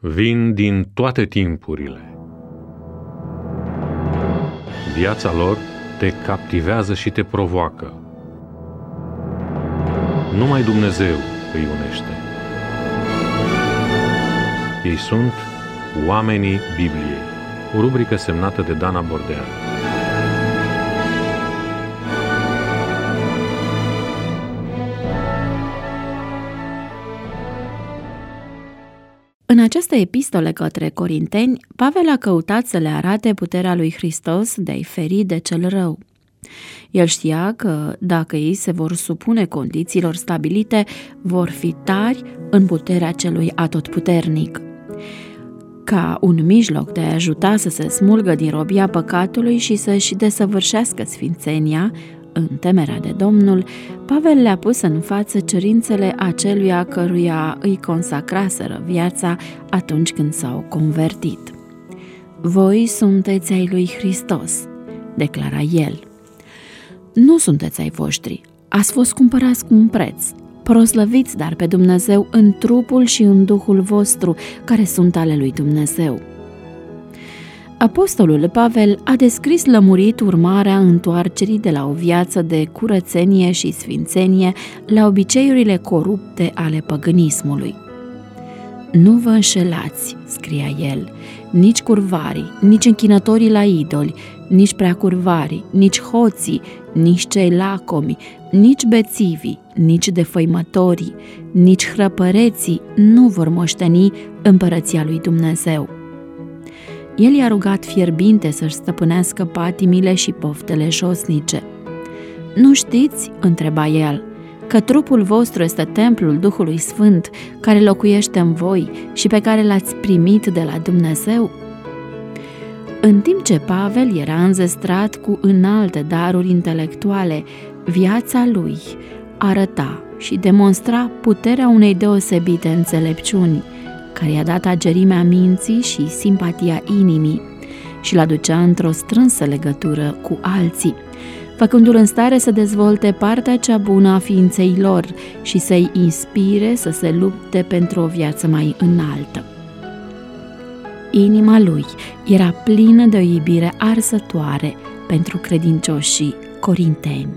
vin din toate timpurile. Viața lor te captivează și te provoacă. Numai Dumnezeu îi unește. Ei sunt oamenii Bibliei, o rubrică semnată de Dana Bordean. În această epistolă către Corinteni, Pavel a căutat să le arate puterea lui Hristos de a-i feri de cel rău. El știa că, dacă ei se vor supune condițiilor stabilite, vor fi tari în puterea celui atotputernic. Ca un mijloc de a ajuta să se smulgă din robia păcatului și să-și desăvârșească sfințenia, în temerea de Domnul, Pavel le-a pus în față cerințele aceluia căruia îi consacraseră viața atunci când s-au convertit. Voi sunteți ai lui Hristos, declara el. Nu sunteți ai voștri, ați fost cumpărați cu un preț. Proslăviți dar pe Dumnezeu în trupul și în Duhul vostru, care sunt ale lui Dumnezeu. Apostolul Pavel a descris lămurit urmarea întoarcerii de la o viață de curățenie și sfințenie la obiceiurile corupte ale păgânismului. Nu vă înșelați, scria el, nici curvarii, nici închinătorii la idoli, nici preacurvarii, nici hoții, nici cei lacomi, nici bețivii, nici defăimătorii, nici hrăpăreții nu vor moșteni împărăția lui Dumnezeu. El i-a rugat fierbinte să-și stăpânească patimile și poftele josnice. Nu știți, întreba el, că trupul vostru este templul Duhului Sfânt, care locuiește în voi și pe care l-ați primit de la Dumnezeu? În timp ce Pavel era înzestrat cu înalte daruri intelectuale, viața lui arăta și demonstra puterea unei deosebite înțelepciuni, care i-a dat agerimea minții și simpatia inimii și l-a ducea într-o strânsă legătură cu alții, făcându-l în stare să dezvolte partea cea bună a ființei lor și să-i inspire să se lupte pentru o viață mai înaltă. Inima lui era plină de o iubire arsătoare pentru credincioșii corinteni.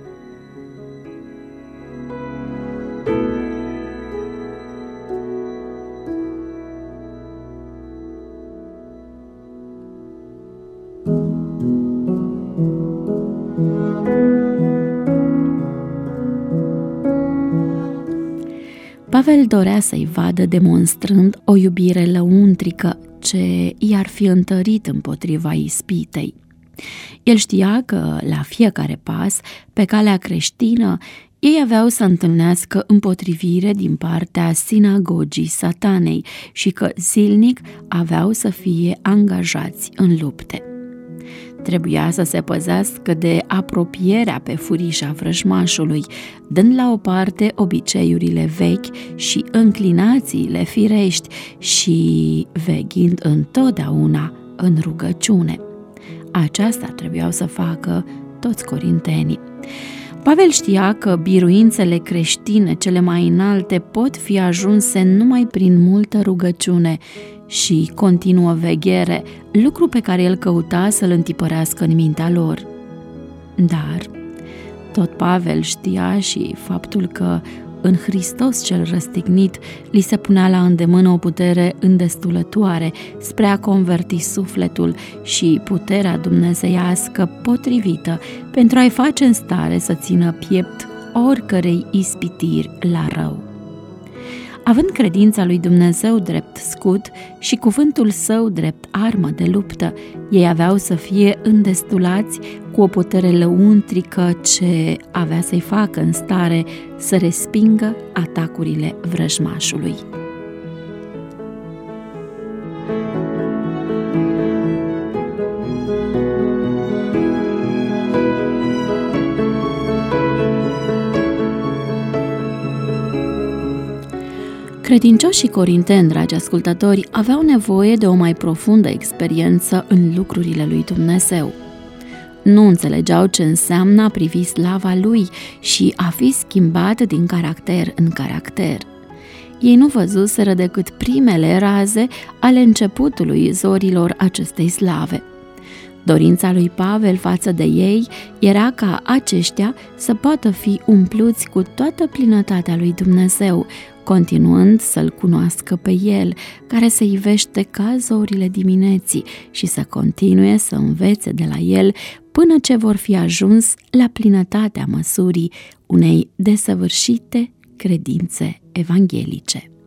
Pavel dorea să-i vadă demonstrând o iubire lăuntrică ce i-ar fi întărit împotriva ispitei. El știa că, la fiecare pas, pe calea creștină, ei aveau să întâlnească împotrivire din partea sinagogii Satanei și că zilnic aveau să fie angajați în lupte. Trebuia să se păzească de apropierea pe furișa vrăjmașului, dând la o parte obiceiurile vechi și înclinațiile firești și veghind întotdeauna în rugăciune. Aceasta trebuiau să facă toți corintenii. Pavel știa că biruințele creștine cele mai înalte pot fi ajunse numai prin multă rugăciune și continuă veghere, lucru pe care el căuta să-l întipărească în mintea lor. Dar tot Pavel știa și faptul că în Hristos cel răstignit li se punea la îndemână o putere îndestulătoare spre a converti sufletul și puterea dumnezeiască potrivită pentru a-i face în stare să țină piept oricărei ispitiri la rău. Având credința lui Dumnezeu drept scut și cuvântul său drept armă de luptă, ei aveau să fie îndestulați cu o putere lăuntrică ce avea să-i facă în stare să respingă atacurile vrăjmașului. Credincioșii corinteni, dragi ascultători, aveau nevoie de o mai profundă experiență în lucrurile lui Dumnezeu. Nu înțelegeau ce înseamnă a privi slava lui și a fi schimbat din caracter în caracter. ei nu văzuseră decât primele raze ale începutului zorilor acestei slave. Dorința lui Pavel față de ei era ca aceștia să poată fi umpluți cu toată plinătatea lui Dumnezeu, continuând să-L cunoască pe El, care se ivește ca zorile dimineții, și să continue să învețe de la El până ce vor fi ajuns la plinătatea măsurii unei desăvârșite credințe evanghelice.